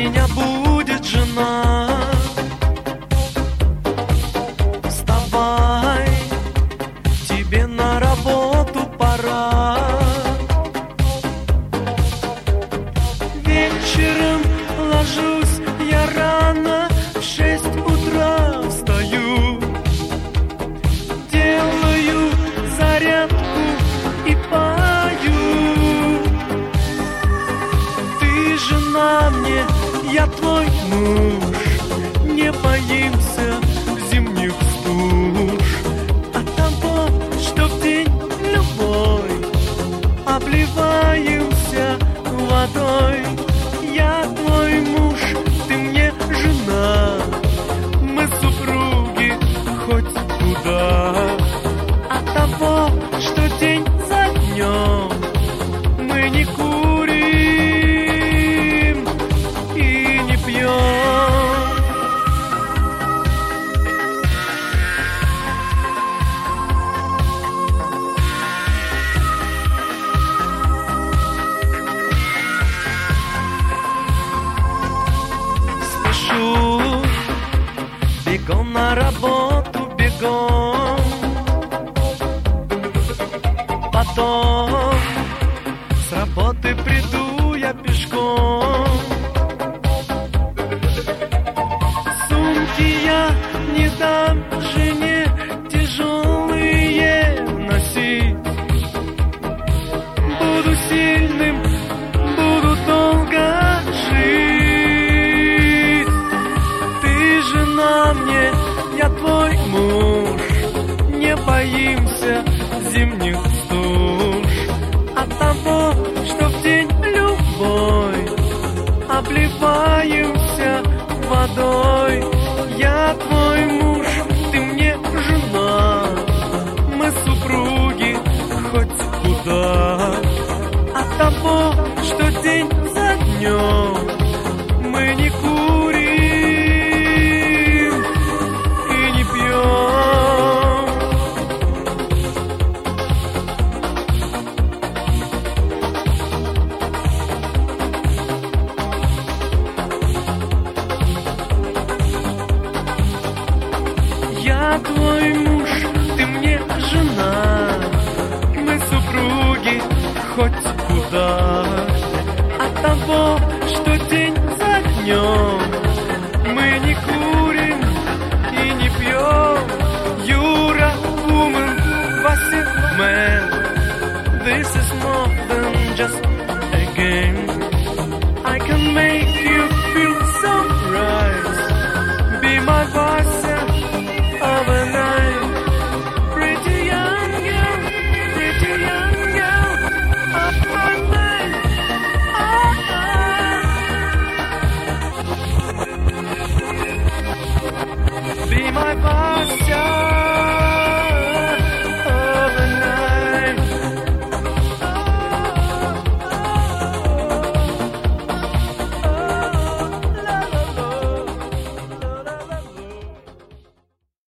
меня будет жена. Вставай, тебе на работу пора. Вечером ложусь я рано, в 6 утра встаю, делаю зарядку и пою. Ты жена мне, я твой муж, не боимся зимних стуж. От того, что в день любой обливаемся водой. Я твой муж, ты мне жена, мы супруги хоть куда. От того, что день за днем мы не курим и не пьем. Спешу, бегом на работу, бегом. Потом с работы приду я пешком. Сумки я не дам жене тяжелые носить. Буду сильным, буду долго жить. Ты жена мне, я твой муж, не боимся зимних стуж. От того, что в день любой обливаемся водой. Я твой муж, ты мне жена, мы супруги хоть куда. От того, что день за днем мы не курим и не пьем. Я твой муж, ты мне жена, мы супруги хоть куда. От того, что день за днем мы не курим и не пьем. You're a woman, Вася man. This is more than just a game. I can make